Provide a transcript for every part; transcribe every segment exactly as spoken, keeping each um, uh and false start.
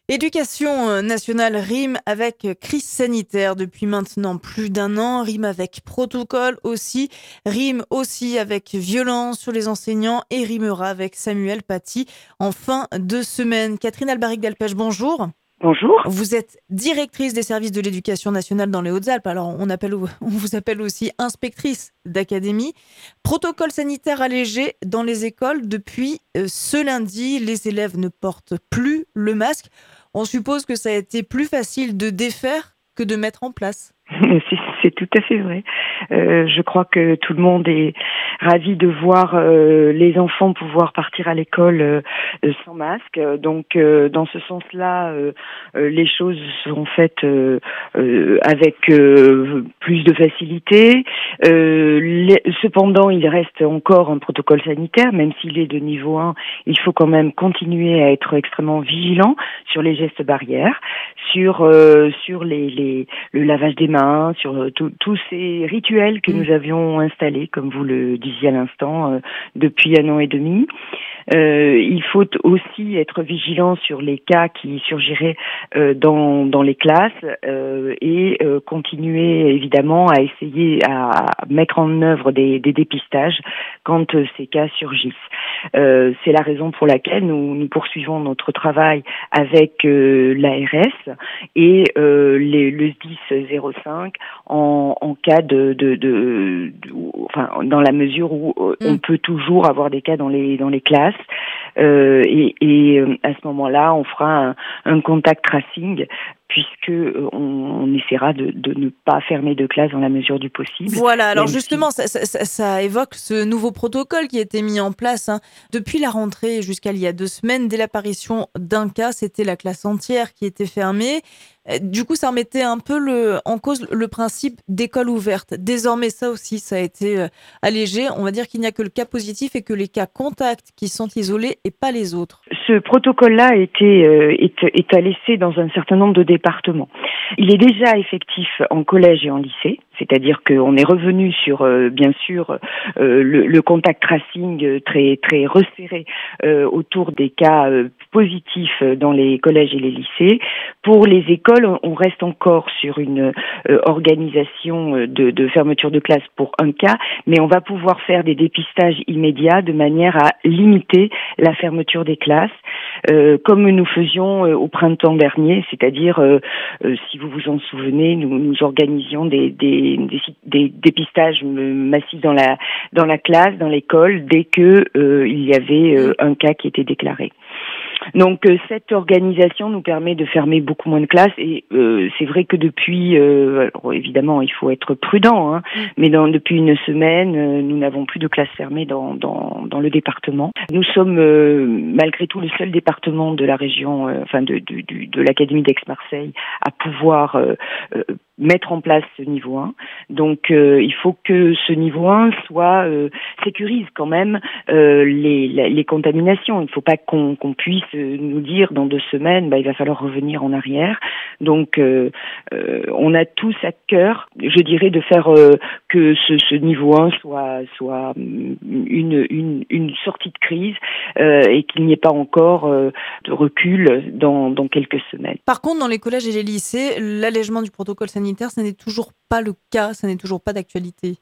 Éducation nationale rime avec crise sanitaire depuis maintenant plus d'un an, rime avec protocole aussi, rime aussi avec violence sur les enseignants et rimera avec Samuel Paty en fin de semaine. Catherine Albaric-Delpech, bonjour. Bonjour. Vous êtes directrice des services de l'éducation nationale dans les Hautes-Alpes. Alors, on, appelle, on vous appelle aussi inspectrice d'académie. Protocole sanitaire allégé dans les écoles depuis euh, ce lundi. Les élèves ne portent plus le masque. On suppose que ça a été plus facile de défaire que de mettre en place. C'est, c'est tout à fait vrai. Euh, je crois que tout le monde est ravi de voir euh, les enfants pouvoir partir à l'école euh, sans masque. Donc, euh, dans ce sens-là, euh, euh, les choses seront faites euh, euh, avec euh, plus de facilité. Euh, les, cependant, il reste encore un protocole sanitaire, même s'il est de niveau un. Il faut quand même continuer à être extrêmement vigilant sur les gestes barrières, sur euh, sur les, les le lavage des mains, sur tous ces rituels que mmh. nous avions installés, comme vous le disiez à l'instant, euh, depuis un an et demi. Euh, il faut aussi être vigilant sur les cas qui surgiraient euh, dans dans les classes euh, et euh, continuer évidemment à essayer à mettre en œuvre des, des dépistages quand euh, ces cas surgissent. Euh, c'est la raison pour laquelle nous, nous poursuivons notre travail avec euh, l'A R S et euh, les, le S D I S zéro cinq en, en cas de, de, de, de, enfin dans la mesure où euh, mmh. on peut toujours avoir des cas dans les dans les classes. Euh, et, et à ce moment-là, on fera un, un contact tracing puisque euh, on, on essaiera de, de ne pas fermer de classe dans la mesure du possible. Voilà, alors justement, si... ça, ça, ça évoque ce nouveau protocole qui a été mis en place hein, depuis la rentrée jusqu'à il y a deux semaines. Dès l'apparition d'un cas, c'était la classe entière qui était fermée. Du coup, ça remettait un peu le, en cause le principe d'école ouverte. Désormais, ça aussi, ça a été allégé. On va dire qu'il n'y a que le cas positif et que les cas contacts qui sont isolés et pas les autres. Ce protocole-là a été euh, est, est à laisser dans un certain nombre de départements. Il est déjà effectif en collège et en lycée, c'est-à-dire qu'on est revenu sur, euh, bien sûr, euh, le, le contact tracing très très resserré euh, autour des cas euh, positifs dans les collèges et les lycées. Pour les écoles, on reste encore sur une euh, organisation de, de fermeture de classe pour un cas, mais on va pouvoir faire des dépistages immédiats de manière à limiter la fermeture des classes, euh, comme nous faisions euh, au printemps dernier, c'est-à-dire, euh, euh, si vous vous en souvenez, nous, nous organisions des, des, des, des dépistages massifs dans la, dans la classe, dans l'école, dès que euh, il y avait euh, un cas qui était déclaré. Donc euh, cette organisation nous permet de fermer beaucoup moins de classes et euh, c'est vrai que depuis, euh, alors évidemment il faut être prudent, hein, mmh. mais dans, depuis une semaine euh, nous n'avons plus de classes fermées dans, dans, dans le département. Nous sommes euh, malgré tout le seul département de la région, euh, enfin de, de, de, de l'Académie d'Aix-Marseille à pouvoir euh, euh, mettre en place ce niveau un. Donc euh, il faut que ce niveau un soit euh, sécurise quand même euh, les, les, les contaminations. Il ne faut pas qu'on, qu'on puisse nous dire dans deux semaines, bah, il va falloir revenir en arrière. Donc euh, euh, on a tous à cœur, je dirais, de faire euh, que ce, ce niveau un soit, soit une, une, une sortie de crise euh, et qu'il n'y ait pas encore euh, de recul dans, dans quelques semaines. Par contre, dans les collèges et les lycées, l'allègement du protocole sanitaire, ça n'est toujours pas le cas, ça n'est toujours pas d'actualité.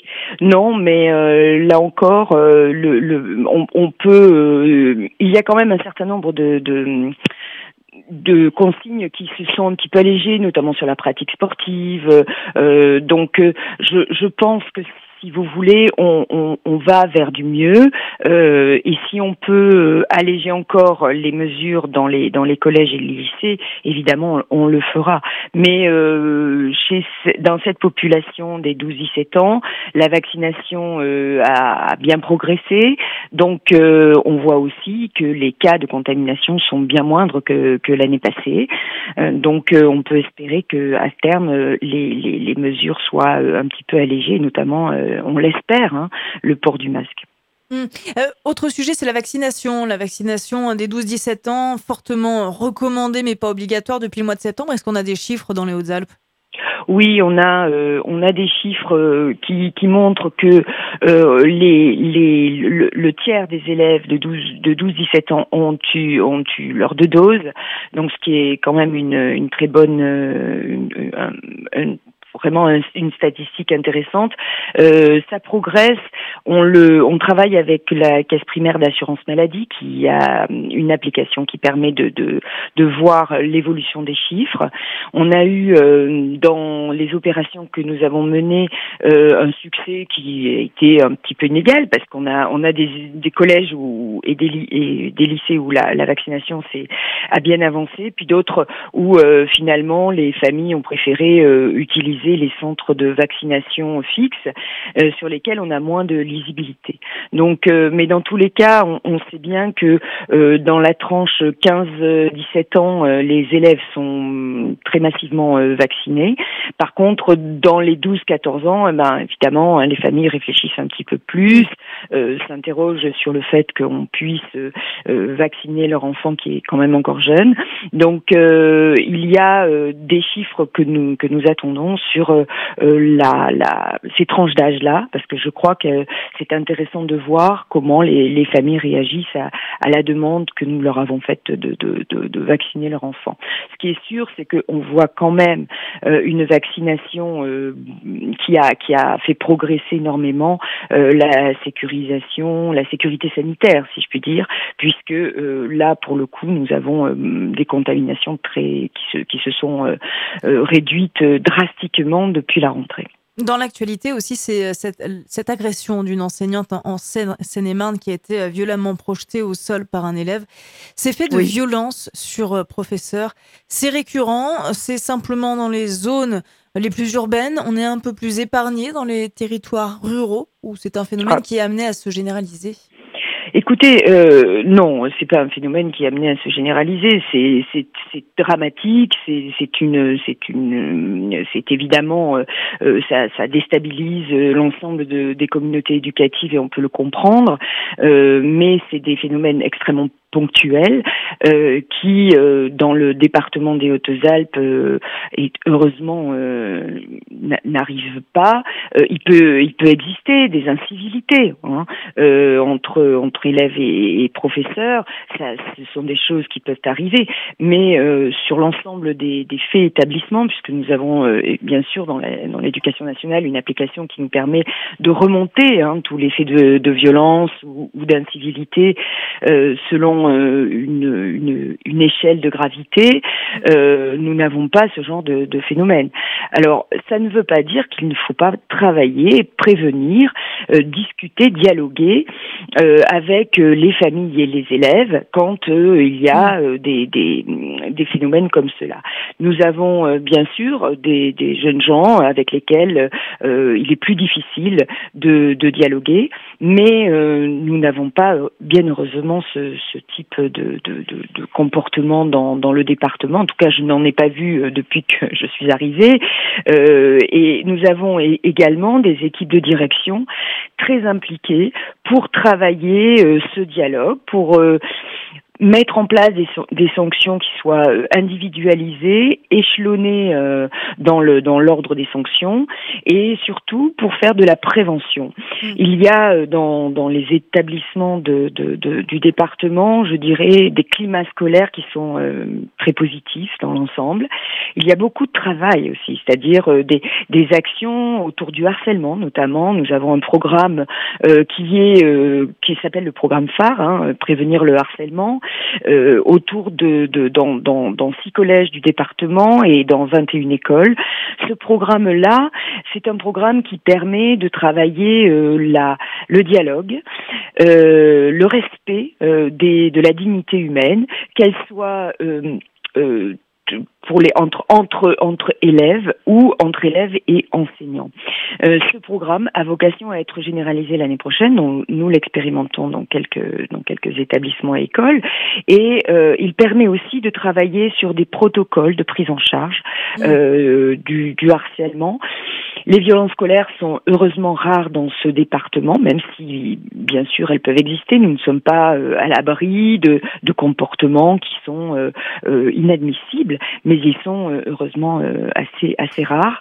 Non, mais euh, là encore, euh, le, le, on, on peut. Euh, il y a quand même un certain nombre de, de de consignes qui se sont un petit peu allégées, notamment sur la pratique sportive. Euh, donc, je, je pense que si vous voulez, on, on, on va vers du mieux. Euh, et si on peut alléger encore les mesures dans les dans les collèges et les lycées, évidemment, on, on le fera. Mais euh, chez dans cette population des douze dix-sept ans, la vaccination euh, a, a bien progressé. Donc, euh, on voit aussi que les cas de contamination sont bien moindres que, que l'année passée. Euh, donc, euh, on peut espérer que à terme, euh, les, les, les mesures soient euh, un petit peu allégées, notamment, euh, on l'espère, hein, le port du masque. Mmh. Euh, autre sujet, c'est la vaccination. La vaccination des douze dix-sept ans, fortement recommandée mais pas obligatoire depuis le mois de septembre. Est-ce qu'on a des chiffres dans les Hautes-Alpes ? Oui, on a euh, on a des chiffres euh, qui, qui montrent que euh, les les le, le tiers des élèves de douze de douze dix-sept ans ont eu ont eu leurs deux doses, donc ce qui est quand même une une très bonne euh, une, un- un- vraiment un- une statistique intéressante. Euh, ça progresse. On le on travaille avec la caisse primaire d'assurance maladie qui a une application qui permet de de de voir l'évolution des chiffres. On a eu euh, dans les opérations que nous avons menées euh, un succès qui a été un petit peu inégal parce qu'on a on a des, des collèges où, et, des, li- et des lycées où la, la vaccination s'est a bien avancé, puis d'autres où euh, finalement les familles ont préféré euh, utiliser les centres de vaccination fixes euh, sur lesquels on a moins de lisibilité. Donc, euh, mais dans tous les cas, on, on sait bien que euh, dans la tranche quinze dix-sept ans, euh, les élèves sont très massivement euh, vaccinés. Par contre, dans les douze quatorze ans, eh ben, évidemment, hein, les familles réfléchissent un petit peu plus, euh, s'interrogent sur le fait qu'on puisse euh, euh, vacciner leur enfant qui est quand même encore jeune. Donc, euh, il y a euh, des chiffres que nous que nous attendons sur euh, euh, la, la ces tranches d'âge-là, parce que je crois que c'est intéressant de voir comment les, les familles réagissent à, à la demande que nous leur avons faite de, de, de, de vacciner leur enfant. Ce qui est sûr, c'est qu'on voit quand même euh, une vaccination euh, qui a qui a fait progresser énormément euh, la sécurisation, la sécurité sanitaire, si je puis dire, puisque euh, là, pour le coup, nous avons euh, des contaminations très qui se qui se sont euh, euh, réduites euh, drastiquement depuis la rentrée. Dans l'actualité aussi, c'est cette, cette agression d'une enseignante en, en Seine- Seine-et-Marne qui a été violemment projetée au sol par un élève. Ces faits de Oui. violence sur euh, professeurs, c'est récurrent, c'est simplement dans les zones les plus urbaines, on est un peu plus épargné dans les territoires ruraux où c'est un phénomène qui est amené à se généraliser. Écoutez, euh, non, c'est pas un phénomène qui est amené à se généraliser. C'est c'est c'est dramatique. C'est c'est une c'est une c'est évidemment euh, euh, ça ça déstabilise l'ensemble de, des communautés éducatives et on peut le comprendre. Euh, mais c'est des phénomènes extrêmement ponctuels euh, qui euh, dans le département des Hautes-Alpes euh, et heureusement euh, n'arrivent pas. Euh, il peut il peut exister des incivilités hein, euh, entre entre élèves et, et professeurs. Ça, ce sont des choses qui peuvent arriver, mais euh, sur l'ensemble des, des faits établissements, puisque nous avons euh, bien sûr dans la, dans l'éducation nationale une application qui nous permet de remonter hein, tous les faits de, de violence ou, ou d'incivilité euh, selon euh, une, une, une échelle de gravité, euh, nous n'avons pas ce genre de, de phénomène. Alors, ça ne veut pas dire qu'il ne faut pas travailler, prévenir, euh, discuter, dialoguer euh, avec euh, les familles et les élèves quand euh, il y a euh, des, des, des phénomènes comme cela. Nous avons euh, bien sûr des, des jeunes gens avec lesquels euh, il est plus difficile de, de dialoguer, mais euh, nous n'avons pas, bien heureusement, ce, ce type de, de, de, de comportement dans, dans le département. En tout cas, je n'en ai pas vu depuis que je suis arrivée. Euh, et nous avons également des équipes de direction très impliquées pour travailler euh, ce dialogue, pour euh, mettre en place des, des sanctions qui soient individualisées, échelonnées euh, dans le dans l'ordre des sanctions et surtout pour faire de la prévention. Mmh. Il y a dans dans les établissements de, de, de du département, je dirais, des climats scolaires qui sont euh, très positifs dans l'ensemble. Il y a beaucoup de travail aussi, c'est-à-dire euh, des des actions autour du harcèlement notamment. Nous avons un programme euh, qui est euh, qui s'appelle le programme phare, hein, prévenir le harcèlement. Euh, autour de, de dans, dans, dans six collèges du département et dans vingt et une écoles. Ce programme-là, c'est un programme qui permet de travailler euh, la, le dialogue, euh, le respect euh, des, de la dignité humaine, qu'elle soit euh, euh, pour les entre entre entre élèves ou entre élèves et enseignants. Euh, ce programme a vocation à être généralisé l'année prochaine. Donc, nous l'expérimentons dans quelques dans quelques établissements et écoles et euh, il permet aussi de travailler sur des protocoles de prise en charge euh, du, du harcèlement. Les violences scolaires sont heureusement rares dans ce département, même si, bien sûr, elles peuvent exister. Nous ne sommes pas euh, à l'abri de, de comportements qui sont euh, euh, inadmissibles, mais mais ils sont euh, heureusement euh, assez assez rares.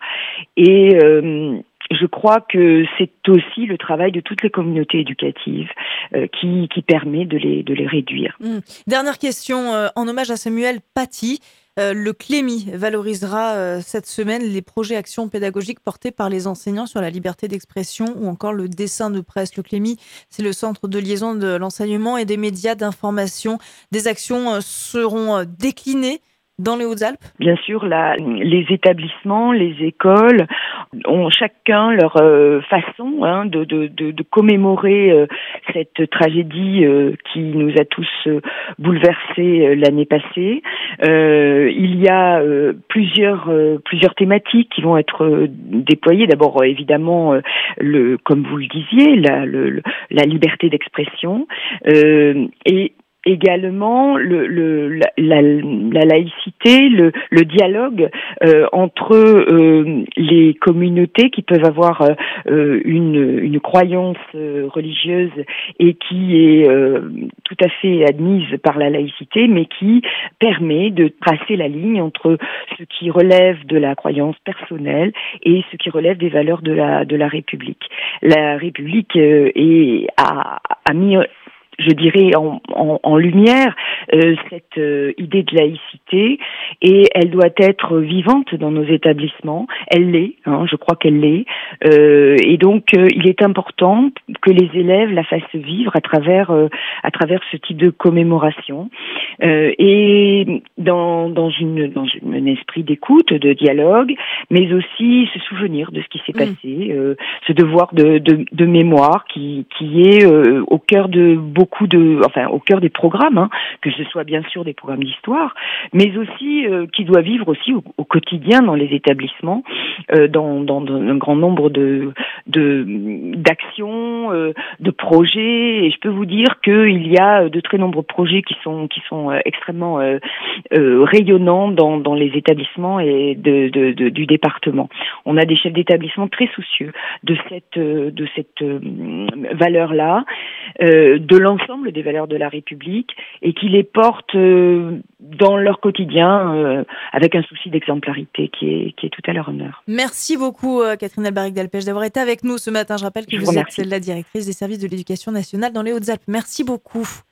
Et euh, je crois que c'est aussi le travail de toutes les communautés éducatives euh, qui, qui permet de les, de les réduire. Mmh. Dernière question, euh, en hommage à Samuel Paty. Euh, le Clémy valorisera euh, cette semaine les projets actions pédagogiques portés par les enseignants sur la liberté d'expression ou encore le dessin de presse. Le Clémy, c'est le centre de liaison de l'enseignement et des médias d'information. Des actions euh, seront euh, déclinées dans les Hautes-Alpes. Bien sûr, la, les établissements, les écoles ont chacun leur euh, façon hein, de, de, de, de commémorer euh, cette tragédie euh, qui nous a tous euh, bouleversés euh, l'année passée. Euh, il y a euh, plusieurs euh, plusieurs thématiques qui vont être euh, déployées. D'abord, euh, évidemment, euh, le comme vous le disiez, la, le, la liberté d'expression euh, et également le, le, la, la, la laïcité, le, le dialogue euh, entre euh, les communautés qui peuvent avoir euh, une, une croyance euh, religieuse et qui est euh, tout à fait admise par la laïcité, mais qui permet de tracer la ligne entre ce qui relève de la croyance personnelle et ce qui relève des valeurs de la, de la République. La République euh, est, a, a mis je dirais en, en, en lumière euh, cette euh, idée de laïcité et elle doit être vivante dans nos établissements. Elle l'est, hein, je crois qu'elle l'est. Euh, et donc euh, il est important que les élèves la fassent vivre à travers euh, à travers ce type de commémoration euh, et dans dans une dans une, un esprit d'écoute, de dialogue, mais aussi se souvenir de ce qui s'est Mmh. passé, euh, ce devoir de, de, de mémoire qui qui est euh, au cœur de beaucoup de, enfin au cœur des programmes, hein, que ce soit bien sûr des programmes d'histoire, mais aussi euh, qui doit vivre aussi au, au quotidien dans les établissements, euh, dans, dans, dans un grand nombre de de d'actions, euh, de projets. Et je peux vous dire qu'il y a de très nombreux projets qui sont qui sont euh, extrêmement euh, euh, rayonnants dans dans les établissements et de, de, de du département. On a des chefs d'établissement très soucieux de cette de cette euh, valeur-là, euh, de l'ensemble des valeurs de la République et qui les portent euh, dans leur quotidien euh, avec un souci d'exemplarité qui est, qui est tout à leur honneur. Merci beaucoup, euh, Catherine Albaric-Delpech, d'avoir été avec nous ce matin. Je rappelle que Je vous vous êtes remercie. la directrice des services de l'éducation nationale dans les Hautes-Alpes. Merci beaucoup.